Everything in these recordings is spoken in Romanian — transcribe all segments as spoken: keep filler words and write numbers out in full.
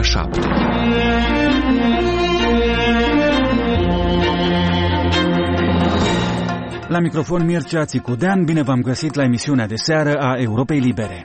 ora șapte. La microfon Mircea Țicudean, bine v-am găsit la emisiunea de seară a Europei Libere.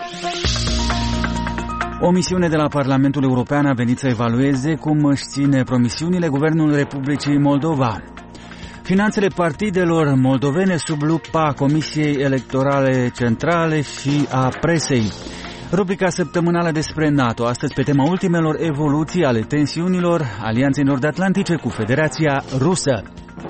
O misiune de la Parlamentul European a venit să evalueze cum își ține promisiunile Guvernul Republicii Moldova. Finanțele partidelor moldovene sub lupa Comisiei Electorale Centrale și a presei. Rubrica săptămânală despre NATO, astăzi pe tema ultimelor evoluții ale tensiunilor Alianței Nord-Atlantice cu Federația Rusă.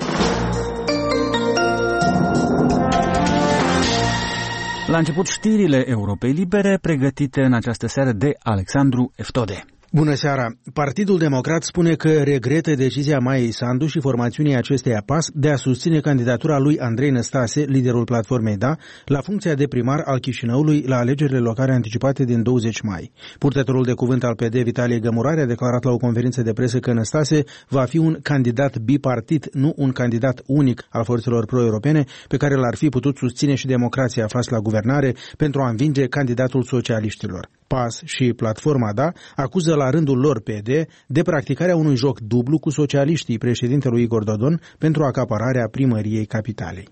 La început știrile Europei Libere, pregătite în această seară de Alexandru Eftode. Bună seara! Partidul Democrat spune că regretă decizia Maiei Sandu și formațiunii acesteia P A S de a susține candidatura lui Andrei Năstase, liderul platformei D A, la funcția de primar al Chișinăului la alegerile locale anticipate din douăzeci mai. Purtătorul de cuvânt al P D, Vitalie Gămurare, a declarat la o conferință de presă că Năstase va fi un candidat bipartit, nu un candidat unic al forțelor pro-europene, pe care l-ar fi putut susține și democrații aflați la guvernare pentru a învinge candidatul socialiștilor. P A S și platforma D A acuză la rândul lor P D de practicarea unui joc dublu cu socialiștii președintelui Igor Dodon pentru acapararea primăriei capitalei.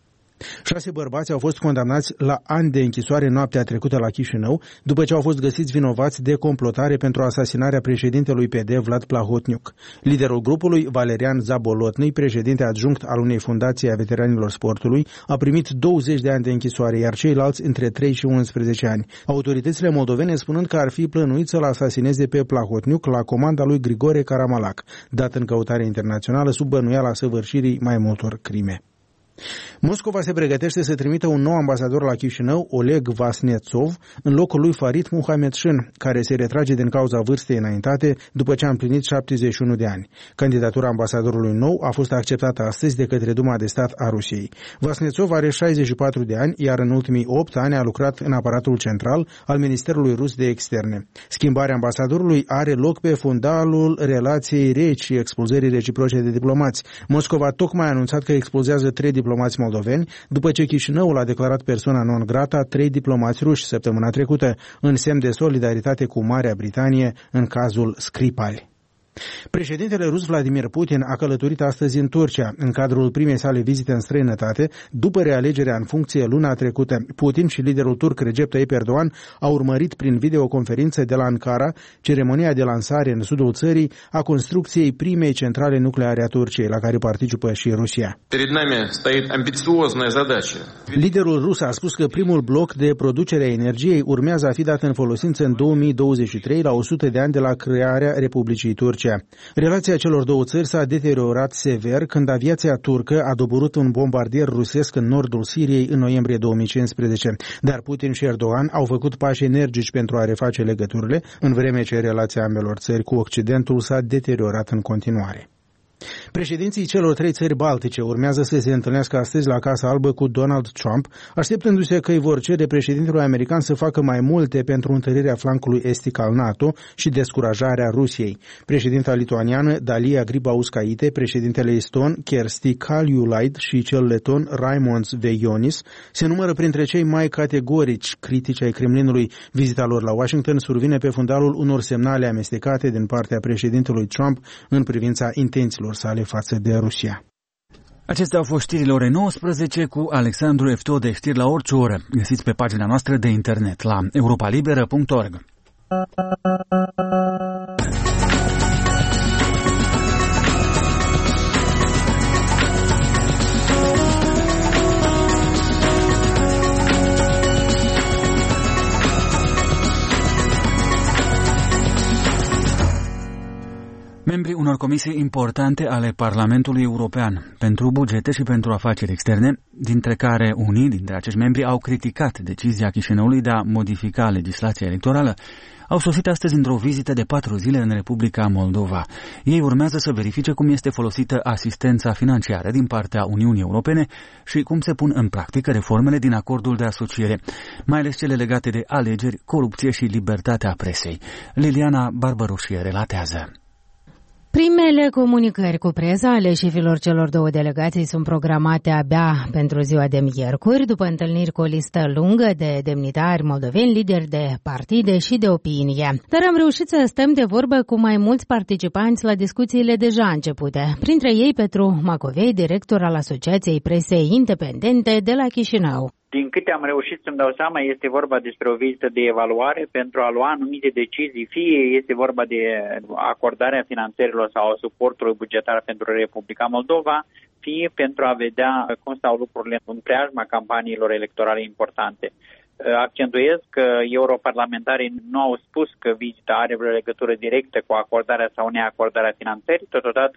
Șase bărbați au fost condamnați la ani de închisoare noaptea trecută la Chișinău, după ce au fost găsiți vinovați de complotare pentru asasinarea președintelui P D Vlad Plahotniuc. Liderul grupului, Valerian Zabolotny, președinte adjunct al unei fundații a veteranilor sportului, a primit douăzeci de ani de închisoare, iar ceilalți între trei și unsprezece ani. Autoritățile moldovene spunând că ar fi plănuit să-l asasineze pe Plahotniuc la comanda lui Grigore Karamalac, dat în căutare internațională sub bănuiala săvârșirii mai multor crime. Moscova se pregătește să trimită un nou ambasador la Chișinău, Oleg Vasnetsov, în locul lui Farid Muhamedșin, care se retrage din cauza vârstei înaintate după ce a împlinit șaptezeci și unu de ani. Candidatura ambasadorului nou a fost acceptată astăzi de către Duma de Stat a Rusiei. Vasnetsov are șaizeci și patru de ani, iar în ultimii opt ani a lucrat în aparatul central al Ministerului Rus de Externe. Schimbarea ambasadorului are loc pe fundalul relației reci și expulzării reciproce de diplomați. Moscova tocmai a anunțat că expulzează trei diplomați moldoveni, după ce Chișinăul a declarat persoana non grata trei diplomați ruși săptămâna trecută, în semn de solidaritate cu Marea Britanie în cazul Skripal. Președintele rus Vladimir Putin a călătorit astăzi în Turcia, în cadrul primei sale vizite în străinătate, după realegerea în funcție luna trecută. Putin și liderul turc Recep Tayyip Erdogan au urmărit prin videoconferință de la Ankara ceremonia de lansare în sudul țării a construcției primei centrale nucleare a Turciei, la care participă și Rusia. Liderul rus a spus că primul bloc de producere a energiei urmează a fi dat în folosință în două mii douăzeci și trei, la o sută de ani de la crearea Republicii Turcia. Relația celor două țări s-a deteriorat sever când aviația turcă a doborât un bombardier rusesc în nordul Siriei în noiembrie două mii cincisprezece, dar Putin și Erdogan au făcut pași energici pentru a reface legăturile, în vreme ce relația ambelor țări cu Occidentul s-a deteriorat în continuare. Președinții celor trei țări baltice urmează să se întâlnească astăzi la Casa Albă cu Donald Trump, așteptându-se că îi vor cere președintelui american să facă mai multe pentru întărirea flancului estic al NATO și descurajarea Rusiei. Președinta lituaniană Dalia Grybauskaite, președintele eston Kersti Kaljulaid și cel leton Raimonds Vejonis se numără printre cei mai categorici critici ai Kremlinului. Vizita lor la Washington survine pe fundalul unor semnale amestecate din partea președintelui Trump în privința intențiilor sale față de Rusia. Acestea au fost știrile ore nouăsprezece cu Alexandru Eftode, știri la orice oră. Găsiți pe pagina noastră de internet la europalibera punct org. Membrii unor comisii importante ale Parlamentului European pentru bugete și pentru afaceri externe, dintre care unii dintre acești membri au criticat decizia Chișinăului de a modifica legislația electorală, au sosit astăzi într-o vizită de patru zile în Republica Moldova. Ei urmează să verifice cum este folosită asistența financiară din partea Uniunii Europene și cum se pun în practică reformele din acordul de asociere, mai ales cele legate de alegeri, corupție și libertatea presei. Liliana Barbaroșie relatează. Primele comunicări cu presa ale șefilor celor două delegații sunt programate abia pentru ziua de miercuri, după întâlniri cu o listă lungă de demnitari moldoveni, lideri de partide și de opinie. Dar am reușit să stăm de vorbă cu mai mulți participanți la discuțiile deja începute. Printre ei Petru Macovei, director al Asociației Presei Independente de la Chișinău. Din câte am reușit să-mi dau seama, este vorba despre o vizită de evaluare pentru a lua anumite decizii, fie este vorba de acordarea finanțărilor sau suportului bugetar pentru Republica Moldova, fie pentru a vedea cum stau lucrurile în preajma campaniilor electorale importante. Accentuez că europarlamentarii nu au spus că vizita are vreo legătură directă cu acordarea sau neacordarea finanțării, totodată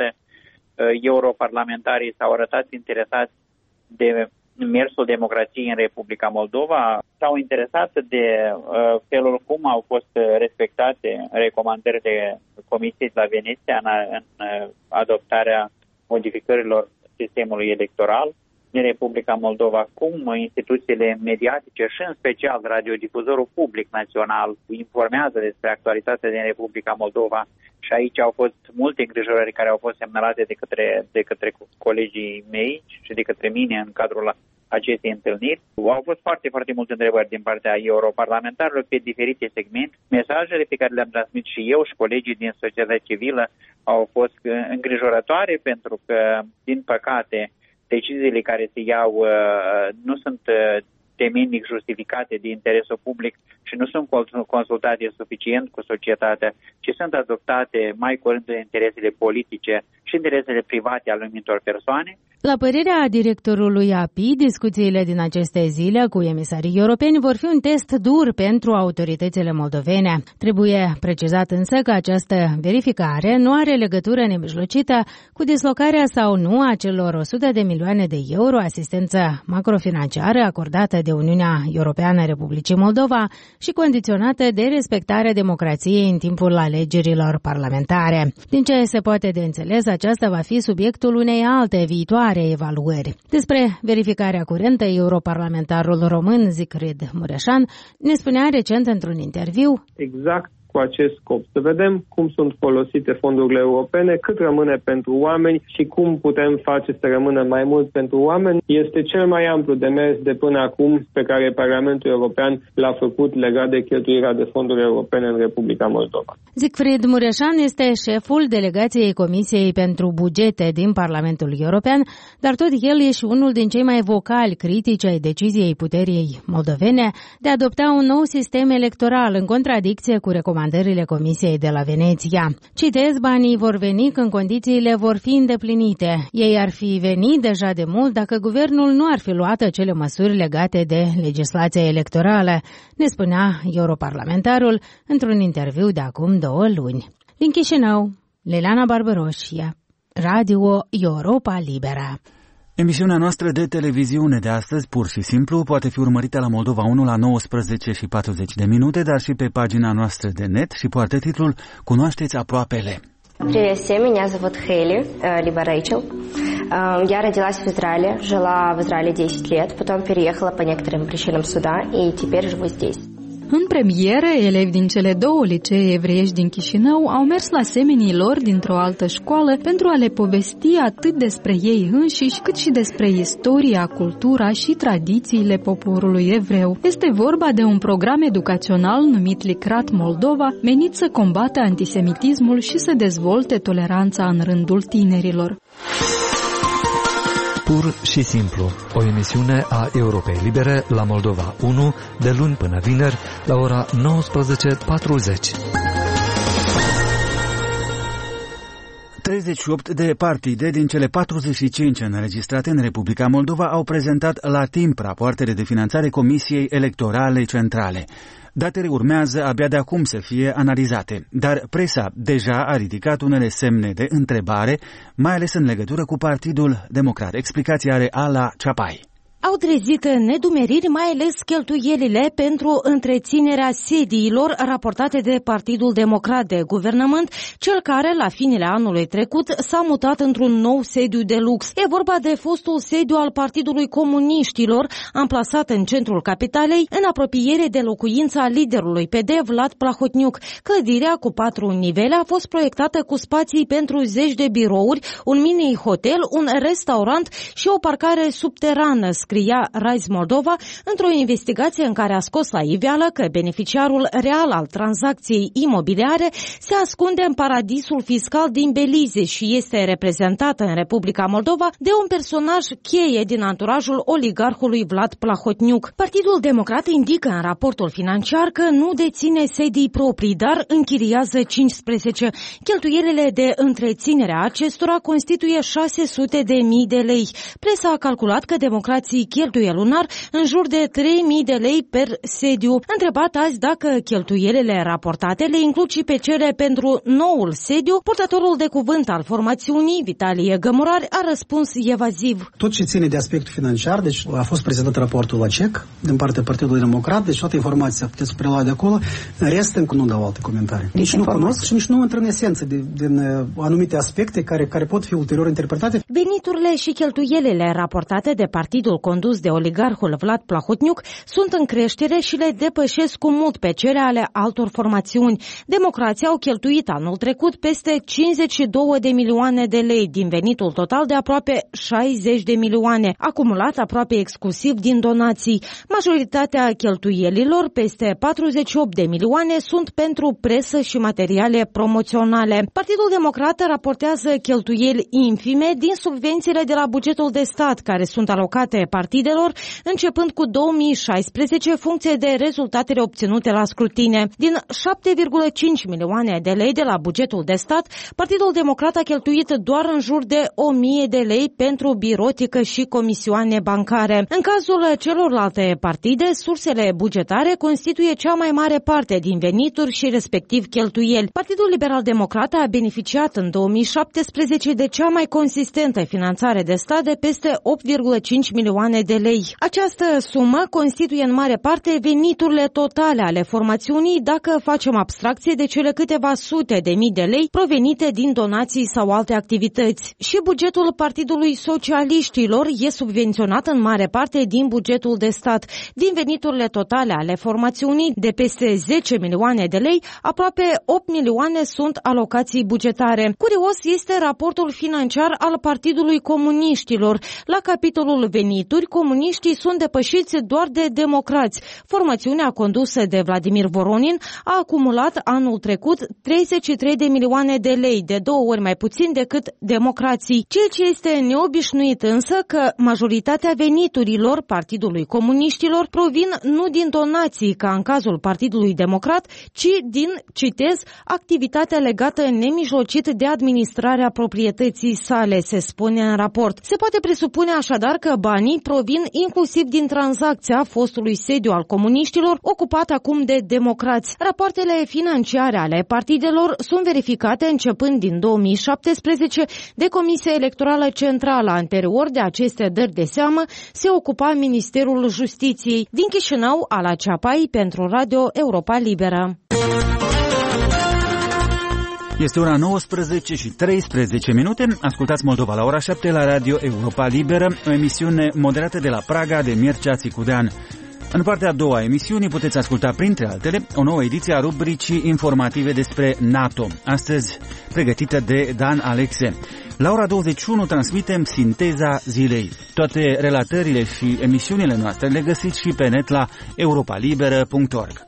europarlamentarii s-au arătat interesați de mersul democrației în Republica Moldova, s-au interesat de uh, felul cum au fost respectate recomandările Comisiei de la Veneția în, în uh, adoptarea modificărilor sistemului electoral din Republica Moldova, cum instituțiile mediatice și în special radiodifuzorul public național informează despre actualitatea din Republica Moldova și aici au fost multe îngrijorări care au fost semnalate de către, de către colegii mei și de către mine în cadrul acestei întâlniri. Au fost foarte, foarte multe întrebări din partea europarlamentarilor pe diferite segmente. Mesajele pe care le-am transmis și eu și colegii din societatea civilă au fost îngrijorătoare pentru că, din păcate, deciziile care se iau uh, nu sunt uh, temeinic justificate de interesul public și nu sunt consultate suficient cu societatea, ci sunt adoptate mai curând de interesele politice și interesele private ale anumitor persoane. La părerea directorului A P I, discuțiile din aceste zile cu emisarii europeni vor fi un test dur pentru autoritățile moldovene. Trebuie precizat însă că această verificare nu are legătură nemijlocită cu dislocarea sau nu a celor o sută de milioane de euro asistență macrofinanciară acordată de Uniunea Europeană Republicii Moldova și condiționată de respectarea democrației în timpul alegerilor parlamentare. Din ce se poate de înțeles, aceasta va fi subiectul unei alte viitoare evaluări. Despre verificarea curentă, europarlamentarul român Siegfried Mureșan ne spunea recent într-un interviu: exact cu acest scop, să vedem cum sunt folosite fondurile europene, cât rămâne pentru oameni și cum putem face să rămână mai mult pentru oameni. Este cel mai amplu demers de până acum pe care Parlamentul European l-a făcut legat de cheltuirea de fonduri europene în Republica Moldova. Siegfried Mureșan este șeful delegației Comisiei pentru Bugete din Parlamentul European, dar tot el e și unul din cei mai vocali critici ai deciziei puterii moldovene de a adopta un nou sistem electoral în contradicție cu recomandările Comisiei de la Veneția. Citez, banii vor veni când condițiile vor fi îndeplinite. Ei ar fi venit deja de mult dacă guvernul nu ar fi luat acele măsuri legate de legislația electorală, ne spunea europarlamentarul într-un interviu de acum două luni. Din Chișinău, Liliana Barbaroșia, Radio Europa Liberă. Emisiunea noastră de televiziune de astăzi, pur și simplu, poate fi urmărită la Moldova unu la nouăsprezece și patruzeci de minute, dar și pe pagina noastră de net și poartă titlul Cunoașteți aproapele. Привет всем, меня зовут Хейли, либо Рэйчел. Я родилась в Израиле, жила в Израиле десять лет, потом переехала по некоторым причинам сюда и теперь живу здесь. În premieră, elevi din cele două licee evreiești din Chișinău au mers la semenii lor dintr-o altă școală pentru a le povesti atât despre ei înșiși, cât și despre istoria, cultura și tradițiile poporului evreu. Este vorba de un program educațional numit Licrat Moldova, menit să combată antisemitismul și să dezvolte toleranța în rândul tinerilor. Pur și simplu, o emisiune a Europei Libere la Moldova unu, de luni până vineri, la ora nouăsprezece patruzeci. treizeci și opt de partide din cele patruzeci și cinci înregistrate în Republica Moldova au prezentat la timp rapoartele de finanțare Comisiei Electorale Centrale. Datele urmează abia de acum să fie analizate, dar presa deja a ridicat unele semne de întrebare, mai ales în legătură cu Partidul Democrat. Explicația are Ala Ceapai. au trezit nedumeriri, mai ales cheltuielile pentru întreținerea sediilor raportate de Partidul Democrat de Guvernământ, cel care, la finele anului trecut, s-a mutat într-un nou sediu de lux. E vorba de fostul sediu al Partidului Comuniștilor, amplasat în centrul capitalei, în apropiere de locuința liderului P D, Vlad Plahotniuc. Clădirea cu patru nivele a fost proiectată cu spații pentru zeci de birouri, un mini-hotel, un restaurant și o parcare subterană, scria Rise Moldova, într-o investigație în care a scos la iveală că beneficiarul real al tranzacției imobiliare se ascunde în paradisul fiscal din Belize și este reprezentată în Republica Moldova de un personaj cheie din anturajul oligarhului Vlad Plahotniuc. Partidul Democrat indică în raportul financiar că nu deține sedii proprii, dar închiriază cincisprezece. Cheltuielile de întreținere a acestora constituie șase sute de mii de lei. Presa a calculat că democrații cheltuie lunar în jur de trei mii de lei per sediu. Întrebat azi dacă cheltuielile raportate le includ și pe cele pentru noul sediu, purtătorul de cuvânt al formațiunii, Vitalie Gămurari, a răspuns evaziv. Tot ce ține de aspectul financiar, deci a fost prezentat raportul la C E C din partea Partidului Democrat, deci toată informația puteți prelua de acolo. În rest, încă nu dau alte comentarii. Nici nu cunosc și nici nu intră în esență de, din uh, anumite aspecte care, care pot fi ulterior interpretate. Veniturile și cheltuielile raportate de partidul condus de oligarhul Vlad Plahotniuc sunt în creștere și le depășesc cu mult pe cele ale altor formațiuni. Democrații au cheltuit anul trecut peste cincizeci și două de milioane de lei din venitul total de aproape șaizeci de milioane, acumulat aproape exclusiv din donații. Majoritatea cheltuielilor, peste patruzeci și opt de milioane, sunt pentru presă și materiale promoționale. Partidul Democrat raportează cheltuieli infime din subvențiile de la bugetul de stat, care sunt alocate partidelor începând cu două mii șaisprezece, în funcție de rezultatele obținute la scrutine. Din șapte virgulă cinci milioane de lei de la bugetul de stat, Partidul Democrat a cheltuit doar în jur de o mie de lei pentru birotică și comisioane bancare. În cazul celorlalte partide, sursele bugetare constituie cea mai mare parte din venituri și respectiv cheltuieli. Partidul Liberal Democrat a beneficiat în două mii șaptesprezece de cea mai consistentă finanțare de stat de peste opt virgulă cinci milioane de lei. Această sumă constituie în mare parte veniturile totale ale formațiunii, dacă facem abstracție de cele câteva sute de mii de lei provenite din donații sau alte activități. Și bugetul Partidului Socialiștilor e subvenționat în mare parte din bugetul de stat. Din veniturile totale ale formațiunii de peste zece milioane de lei, aproape opt milioane sunt alocații bugetare. Curios este raportul financiar al Partidului Comuniștilor. La capitolul venituri, comuniștii sunt depășiți doar de democrați. Formațiunea condusă de Vladimir Voronin a acumulat anul trecut treizeci și trei de milioane de lei, de două ori mai puțin decât democrații. Ceea ce este neobișnuit însă că majoritatea veniturilor Partidului Comuniștilor provin nu din donații, ca în cazul Partidului Democrat, ci din, citez, activitatea legată nemijlocit de administrarea proprietății sale, se spune în raport. Se poate presupune așadar că banii provin inclusiv din tranzacția fostului sediu al comuniștilor, ocupat acum de democrați. Rapoartele financiare ale partidelor sunt verificate începând din două mii șaptesprezece de Comisia Electorală Centrală. Anterior de aceste dări de seamă se ocupa Ministerul Justiției. Din Chișinău, Ala Ceapai pentru Radio Europa Liberă. Este ora nouăsprezece și treisprezece minute. Ascultați Moldova la ora șapte la Radio Europa Liberă, o emisiune moderată de la Praga de Mircea Țicudean. În partea a doua a emisiunii puteți asculta, printre altele, o nouă ediție a rubricii informative despre NATO, astăzi pregătită de Dan Alexe. La ora douăzeci și unu transmitem Sinteza Zilei. Toate relatările și emisiunile noastre le găsiți și pe net la europalibera punct org.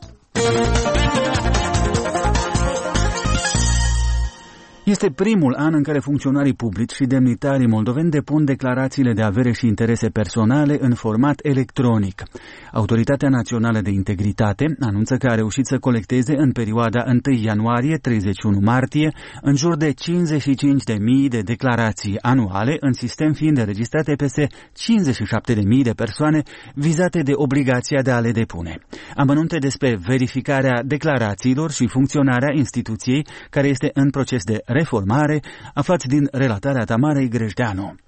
Este primul an în care funcționarii publici și demnitarii moldoveni depun declarațiile de avere și interese personale în format electronic. Autoritatea Națională de Integritate anunță că a reușit să colecteze în perioada întâi ianuarie - treizeci și unu martie în jur de cincizeci și cinci de mii de declarații anuale, în sistem fiind înregistrate peste cincizeci și șapte de mii de persoane vizate de obligația de a le depune. Amănunte despre verificarea declarațiilor și funcționarea instituției care este în proces de reformare, aflați din relatarea Tamarei Grejdeanu.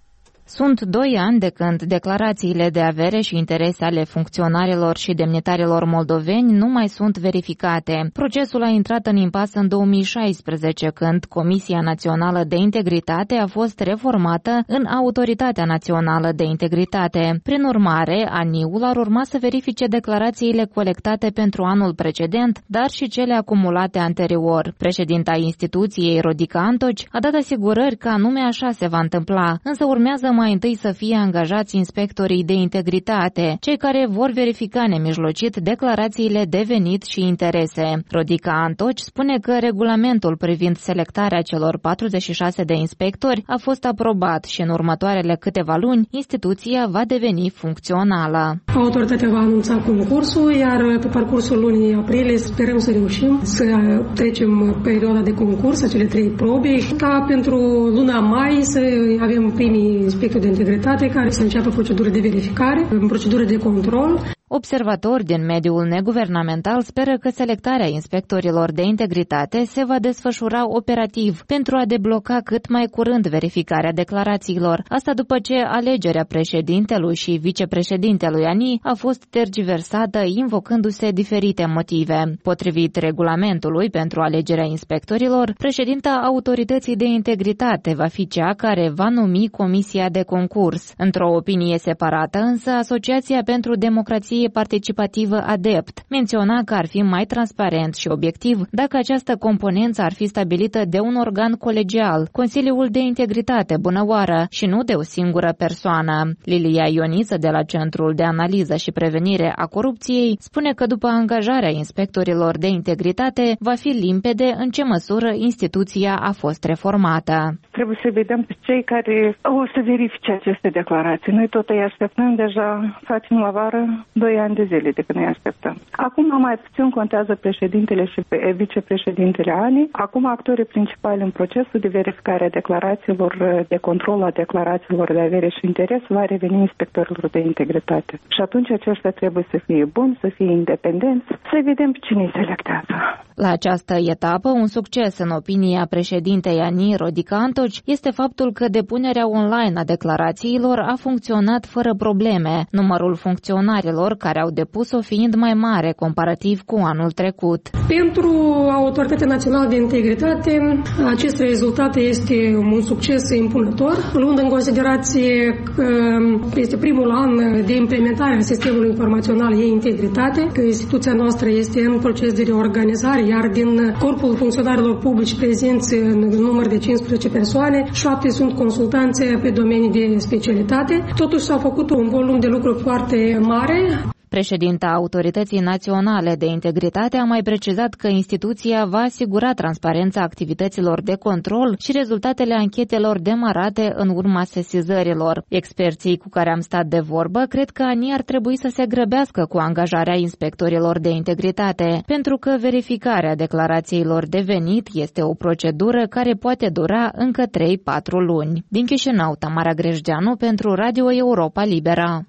Sunt doi ani de când declarațiile de avere și interese ale funcționarilor și demnitarilor moldoveni nu mai sunt verificate. Procesul a intrat în impas în două mii șaisprezece, când Comisia Națională de Integritate a fost reformată în Autoritatea Națională de Integritate. Prin urmare, A N I-ul ar urma să verifice declarațiile colectate pentru anul precedent, dar și cele acumulate anterior. Președinta instituției, Rodica Antoci, a dat asigurări că anume așa se va întâmpla, însă urmează mai întâi să fie angajați inspectorii de integritate, cei care vor verifica nemijlocit declarațiile de venit și interese. Rodica Antoci spune că regulamentul privind selectarea celor patruzeci și șase de inspectori a fost aprobat și în următoarele câteva luni instituția va deveni funcțională. Autoritatea va anunța concursul, iar pe parcursul lunii aprilie sperăm să reușim să trecem perioada de concurs, acele trei probe, ca pentru luna mai să avem primii inspectori de integritate care să înceapă procedură de verificare, procedură de control. Observatori din mediul neguvernamental speră că selectarea inspectorilor de integritate se va desfășura operativ pentru a debloca cât mai curând verificarea declarațiilor. Asta după ce alegerea președintelui și vicepreședintelui A N I a fost tergiversată invocându-se diferite motive. Potrivit regulamentului pentru alegerea inspectorilor, președinta Autorității de Integritate va fi cea care va numi comisia de concurs. Într-o opinie separată, însă, Asociația pentru Democrație Participativă ADEPT menționa că ar fi mai transparent și obiectiv dacă această componență ar fi stabilită de un organ colegial, Consiliul de Integritate Bunăoară, și nu de o singură persoană. Lilia Ioniță de la Centrul de Analiză și Prevenire a Corupției spune că după angajarea inspectorilor de integritate va fi limpede în ce măsură instituția a fost reformată. Trebuie să vedem pe cei care o să verifice aceste declarații. Noi tot îi așteptăm deja, facem la vară doi ani de zile de când îi așteptăm. Acum mai puțin contează președintele și vicepreședintele A N I. Acum actorii principali în procesul de verificare a declarațiilor, de control a declarațiilor de avere și interes va reveni inspectorilor de integritate. Și atunci aceștia trebuie să fie buni, să fie independenți, să vedem cine îi selectează. La această etapă, un succes în opinia președintei A N I, Rodica Antoci, este faptul că depunerea online a declarațiilor a funcționat fără probleme, numărul funcționarilor care au depus-o fiind mai mare comparativ cu anul trecut. Pentru Autoritatea Națională de Integritate, acest rezultat este un succes impunător, luând în considerație că este primul an de implementare a sistemului informațional e-integritate, că instituția noastră este în proces de reorganizare, iar din corpul funcționarilor publici prezenți în număr de cincisprezece persoane, șapte sunt consultanțe pe domenii de specialitate. Totuși s-a făcut un volum de lucru foarte mare. Președinta Autorității Naționale de Integritate a mai precizat că instituția va asigura transparența activităților de control și rezultatele anchetelor demarate în urma sesizărilor. Experții cu care am stat de vorbă cred că A N I ar trebui să se grăbească cu angajarea inspectorilor de integritate, pentru că verificarea declarațiilor de venit este o procedură care poate dura încă trei patru luni. Din Chișinău, Tamara Grejdeanu pentru Radio Europa Liberă.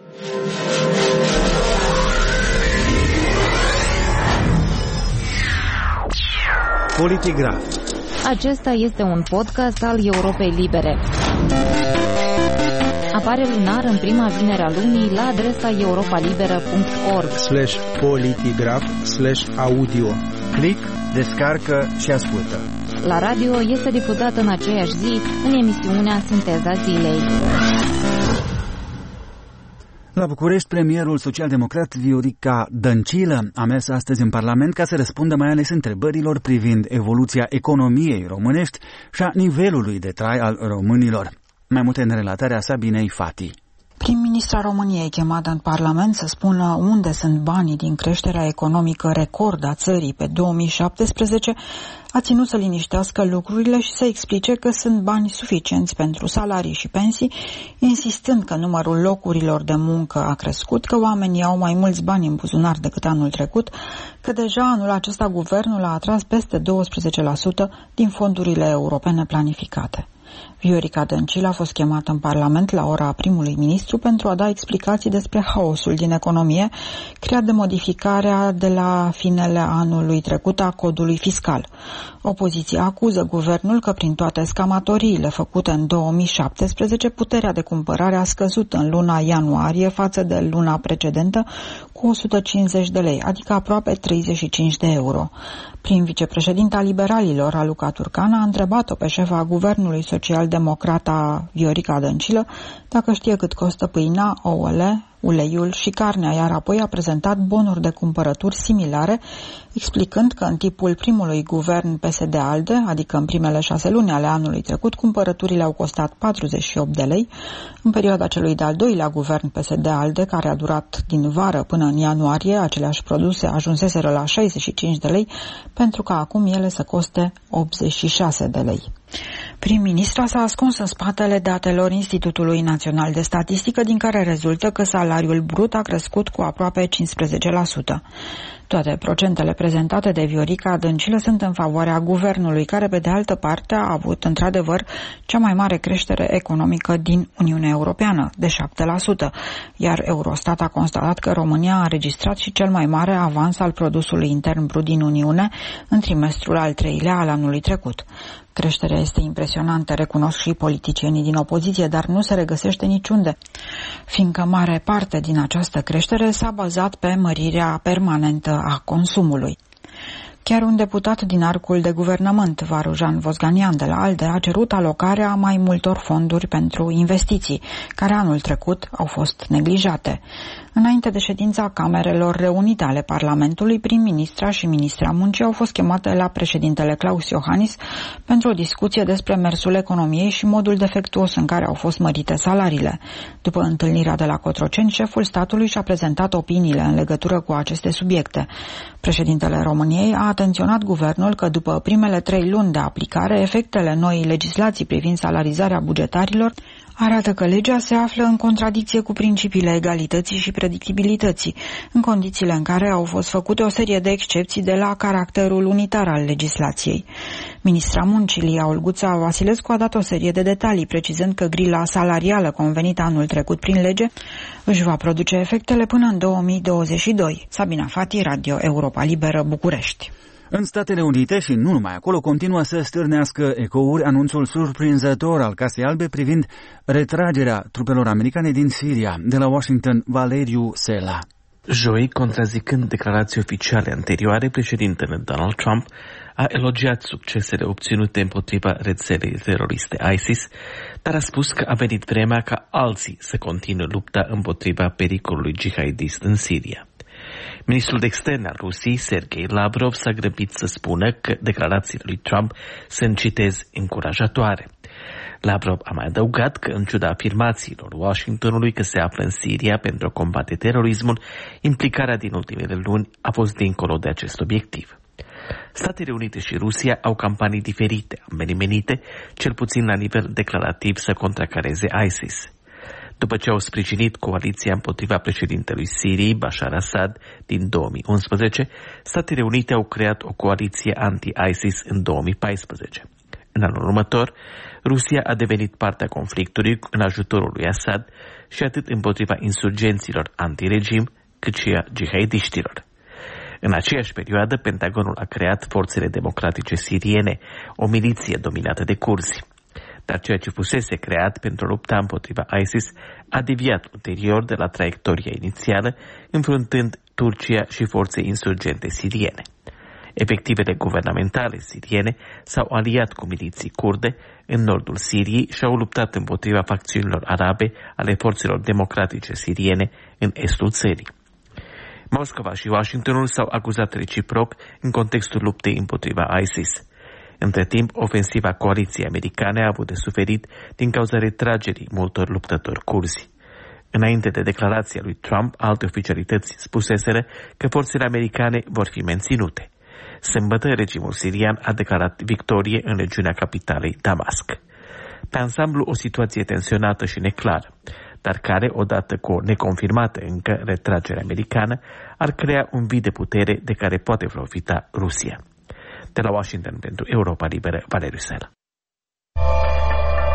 Politigraf. Acesta este un podcast al Europei Libere. Apare lunar în prima vinere a lunii la adresa europalibera punct org slash politigraf slash audio. Click, descarcă și ascultă. La radio este difuzat în aceeași zi în emisiunea Sinteza Zilei. La București, premierul social-democrat Viorica Dăncilă a mers astăzi în Parlament ca să răspundă mai ales întrebărilor privind evoluția economiei românești și a nivelului de trai al românilor. Mai multe în relatarea Sabinei Fati. Prim-ministra României, chemată în Parlament să spună unde sunt banii din creșterea economică record a țării pe două mii șaptesprezece, a ținut să liniștească lucrurile și să explice că sunt bani suficienți pentru salarii și pensii, insistând că numărul locurilor de muncă a crescut, că oamenii au mai mulți bani în buzunar decât anul trecut, că deja anul acesta guvernul a atras peste douăsprezece la sută din fondurile europene planificate. Viorica Dăncilă a fost chemată în Parlament la ora primului ministru pentru a da explicații despre haosul din economie creat de modificarea de la finele anului trecut a codului fiscal. Opoziția acuză guvernul că prin toate scamatoriile făcute în două mii șaptesprezece, puterea de cumpărare a scăzut în luna ianuarie față de luna precedentă cu o sută cincizeci de lei, adică aproape treizeci și cinci de euro. Prin vicepreședinta liberalilor, Raluca Turcan, a întrebat-o pe șefa guvernului social-democrata Viorica Dăncilă dacă știe cât costă pâinea, ouăle, uleiul și carnea, iar apoi a prezentat bonuri de cumpărături similare, explicând că în timpul primului guvern P S D-ALDE, adică în primele șase luni ale anului trecut, cumpărăturile au costat patruzeci și opt de lei, în perioada celui de-al doilea guvern P S D-ALDE, care a durat din vară până în ianuarie, aceleași produse ajunseseră la șaizeci și cinci de lei, pentru că acum ele să coste optzeci și șase de lei. Prim-ministra s-a ascuns în spatele datelor Institutului Național de Statistică, din care rezultă că salariul brut a crescut cu aproape cincisprezece la sută. Toate procentele prezentate de Viorica Dăncilă sunt în favoarea guvernului, care pe de altă parte a avut într-adevăr cea mai mare creștere economică din Uniunea Europeană, de șapte la sută, iar Eurostat a constatat că România a înregistrat și cel mai mare avans al produsului intern brut din Uniune în trimestrul al treilea al anului trecut. Creșterea este impresionantă, recunosc și politicienii din opoziție, dar nu se regăsește niciunde, fiindcă mare parte din această creștere s-a bazat pe mărirea permanentă a consumului. Chiar un deputat din arcul de guvernământ, Varujan Vosganian de la ALDE, a cerut alocarea mai multor fonduri pentru investiții, care anul trecut au fost neglijate. Înainte de ședința Camerelor Reunite ale Parlamentului, prim-ministra și ministra muncii au fost chemate la președintele Klaus Iohannis pentru o discuție despre mersul economiei și modul defectuos în care au fost mărite salariile. După întâlnirea de la Cotroceni, șeful statului și-a prezentat opiniile în legătură cu aceste subiecte. Președintele României a atenționat guvernul că după primele trei luni de aplicare, efectele noii legislații privind salarizarea bugetarilor arată că legea se află în contradicție cu principiile egalității și predictibilității, în condițiile în care au fost făcute o serie de excepții de la caracterul unitar al legislației. Ministra Muncii, Lia Olguța Vasilescu, a dat o serie de detalii, precizând că grila salarială convenită anul trecut prin lege își va produce efectele până în două mii douăzeci și doi. Sabina Fati, Radio Europa Liberă, București. În Statele Unite și nu numai acolo continuă să stârnească ecouri anunțul surprinzător al Casei Albe privind retragerea trupelor americane din Siria. De la Washington, Valeriu Sela. Joi, contrazicând declarații oficiale anterioare, președintele Donald Trump a elogiat succesele obținute împotriva rețelei teroriste ISIS, dar a spus că a venit vremea ca alții să continue lupta împotriva pericolului jihadist în Siria. Ministrul de externe al Rusiei, Sergei Lavrov, s-a grăbit să spună că declarațiile lui Trump sunt, citez, încurajatoare. Lavrov a mai adăugat că, în ciuda afirmațiilor Washingtonului că se află în Siria pentru a combate terorismul, implicarea din ultimele luni a fost dincolo de acest obiectiv. Statele Unite și Rusia au campanii diferite, ambele menite, cel puțin la nivel declarativ, să contracareze ISIS. După ce au sprijinit coaliția împotriva președintelui Siriei, Bashar Assad, din două mii unsprezece, Statele Unite au creat o coaliție anti-ISIS în două mii paisprezece. În anul următor, Rusia a devenit partea conflictului în ajutorul lui Assad și atât împotriva insurgenților anti-regim, cât și a jihadiștilor. În aceeași perioadă, Pentagonul a creat Forțele Democratice Siriene, o miliție dominată de curzi. Dar ceea ce fusese creat pentru a lupta împotriva ISIS a deviat ulterior de la traiectoria inițială, înfruntând Turcia și forțe insurgente siriene. Efectivele guvernamentale siriene s-au aliat cu miliții kurde în nordul Siriei și au luptat împotriva facțiunilor arabe ale forțelor democratice siriene în estul țării. Moscova și Washingtonul s-au acuzat reciproc în contextul luptei împotriva ISIS. Între timp, ofensiva coaliției americane a avut de suferit din cauza retragerii multor luptători curzi. Înainte de declarația lui Trump, alte oficialități spuseseră că forțele americane vor fi menținute. Sâmbătă, regimul sirian a declarat victorie în regiunea capitalei Damasc. Pe ansamblu, o situație tensionată și neclară, dar care, odată cu o neconfirmată încă retragere americană, ar crea un vid de putere de care poate profita Rusia. De la Washington pentru Europa Liberă, Valeriu Sela.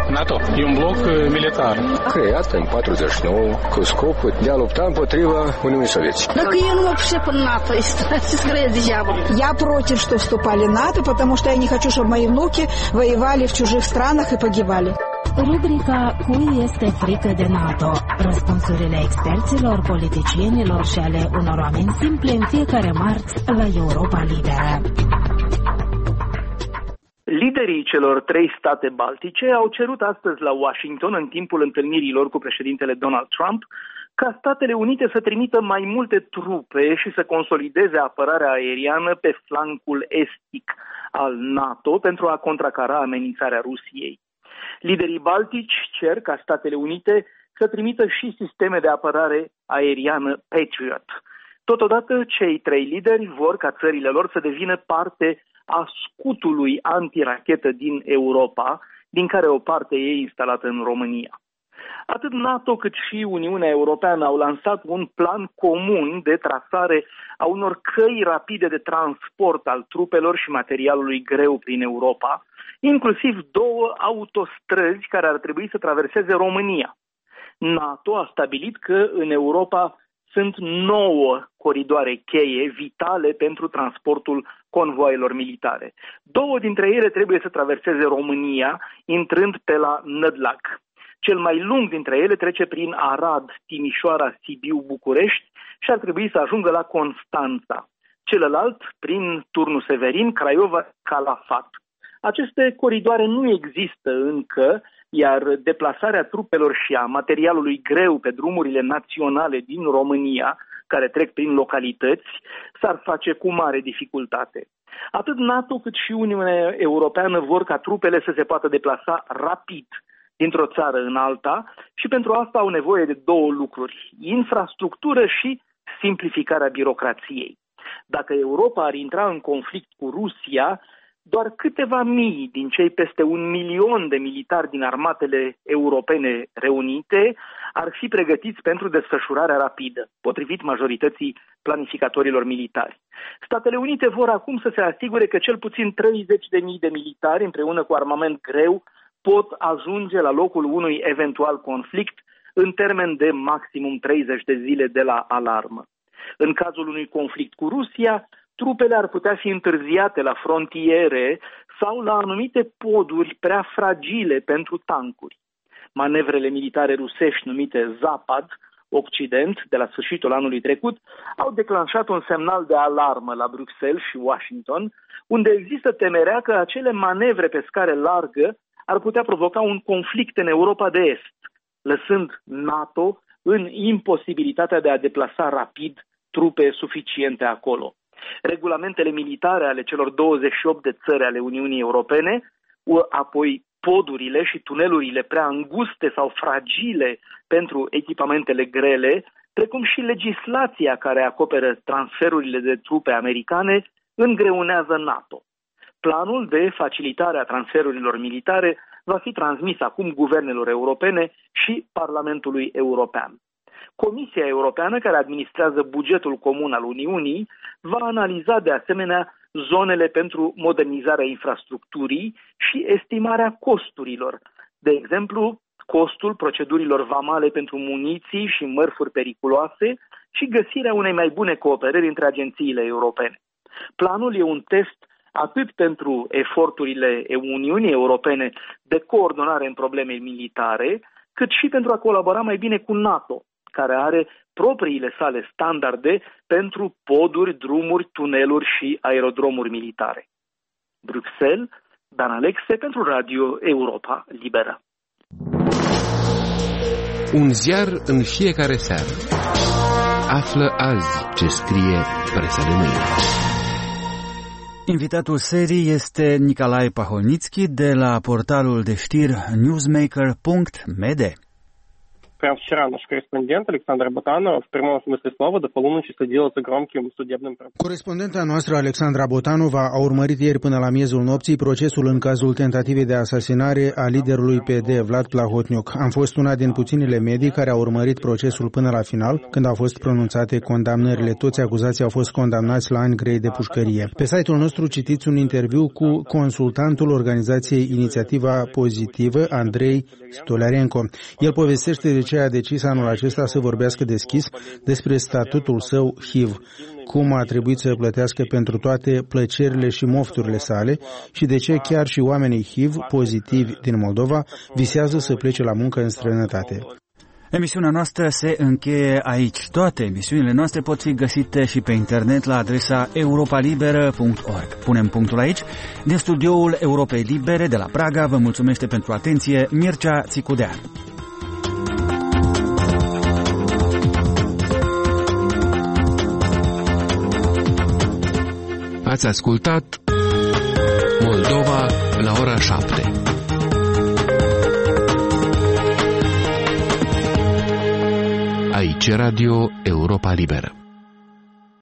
NATO e un bloc militar. Creat în patruzeci și nouă cu scopul de a lupta împotriva Uniunii Sovietice. Dacă eu nu mă pricep în NATO, ce скрыть degeaba. Я против, что вступали в НАТО, потому что я не хочу, чтобы мои внуки воевали в чужих странах и погибали. Rubrica Cui este frică de NATO? Răspunsurile experților, politicienilor și ale unor oameni simple în fiecare marți la Europa Liberă. Liderii celor trei state baltice au cerut astăzi la Washington, în timpul întâlnirilor cu președintele Donald Trump, ca Statele Unite să trimită mai multe trupe și să consolideze apărarea aeriană pe flancul estic al NATO pentru a contracara amenințarea Rusiei. Liderii baltici cer ca Statele Unite să trimită și sisteme de apărare aeriană Patriot. Totodată, cei trei lideri vor ca țările lor să devină parte a scutului antirachetă din Europa, din care o parte e instalată în România. Atât NATO cât și Uniunea Europeană au lansat un plan comun de trasare a unor căi rapide de transport al trupelor și materialului greu prin Europa, inclusiv două autostrăzi care ar trebui să traverseze România. NATO a stabilit că în Europa sunt nouă coridoare cheie vitale pentru transportul convoaielor militare. Două dintre ele trebuie să traverseze România, intrând pe la Nădlac. Cel mai lung dintre ele trece prin Arad, Timișoara, Sibiu, București și ar trebui să ajungă la Constanța. Celălalt prin Turnul Severin, Craiova, Calafat. Aceste coridoare nu există încă, iar deplasarea trupelor și a materialului greu pe drumurile naționale din România, care trec prin localități, s-ar face cu mare dificultate. Atât NATO cât și Uniunea Europeană vor ca trupele să se poată deplasa rapid dintr-o țară în alta și pentru asta au nevoie de două lucruri: infrastructură și simplificarea birocrației. Dacă Europa ar intra în conflict cu Rusia, doar câteva mii din cei peste un milion de militari din armatele europene reunite ar fi pregătiți pentru desfășurarea rapidă, potrivit majorității planificatorilor militari. Statele Unite vor acum să se asigure că cel puțin treizeci de mii de militari, împreună cu armament greu, pot ajunge la locul unui eventual conflict în termen de maximum treizeci de zile de la alarmă. În cazul unui conflict cu Rusia, trupele ar putea fi întârziate la frontiere sau la anumite poduri prea fragile pentru tancuri. Manevrele militare rusești numite Zapad, Occident, de la sfârșitul anului trecut, au declanșat un semnal de alarmă la Bruxelles și Washington, unde există temerea că acele manevre pe scară largă ar putea provoca un conflict în Europa de Est, lăsând NATO în imposibilitatea de a deplasa rapid trupe suficiente acolo. Regulamentele militare ale celor douăzeci și opt de țări ale Uniunii Europene, apoi podurile și tunelurile prea înguste sau fragile pentru echipamentele grele, precum și legislația care acoperă transferurile de trupe americane, îngreunează NATO. Planul de facilitare a transferurilor militare va fi transmis acum guvernelor europene și Parlamentului European. Comisia Europeană, care administrează bugetul comun al Uniunii, va analiza de asemenea zonele pentru modernizarea infrastructurii și estimarea costurilor. De exemplu, costul procedurilor vamale pentru muniții și mărfuri periculoase și găsirea unei mai bune cooperări între agențiile europene. Planul e un test atât pentru eforturile Uniunii Europene de coordonare în probleme militare, cât și pentru a colabora mai bine cu NATO, care are propriile sale standarde pentru poduri, drumuri, tuneluri și aerodromuri militare. Bruxelles, Dan Alexe pentru Radio Europa Liberă. Un ziar în fiecare seară. Află azi ce scrie presa de mâine. Invitatul serii este Nicolae Paholnitski de la portalul de știri newsmaker punct m d. Прямо вчера наш корреспондент Александра Ботанова в прямом смысле слова до полуночи следила за громким судебным процессом. Corespondenta noastră Alexandra Botanova a urmărit ieri până la miezul nopții procesul în cazul tentativei de asasinare a liderului P D Vlad Plahotniuc. Am fost una din puținile medii care a urmărit procesul până la final, când au fost pronunțate condamnările. Toți acuzații au fost condamnați la ani grei de pușcărie. Pe site-ul nostru citiți un interviu cu consultantul organizației Inițiativa Pozitivă, Andrei Stolarenko. El povestește de ce a decis anul acesta să vorbească deschis despre statutul său H I V, cum a trebuit să plătească pentru toate plăcerile și mofturile sale și de ce chiar și oamenii H I V pozitivi din Moldova visează să plece la muncă în străinătate. Emisiunea noastră se încheie aici. Toate emisiunile noastre pot fi găsite și pe internet la adresa europa liberă punct org. Punem punctul aici. Din studioul Europei Libere de la Praga vă mulțumește pentru atenție Mircea Țicudea. Ați ascultat Moldova la ora șapte. Aici Radio Europa Liberă.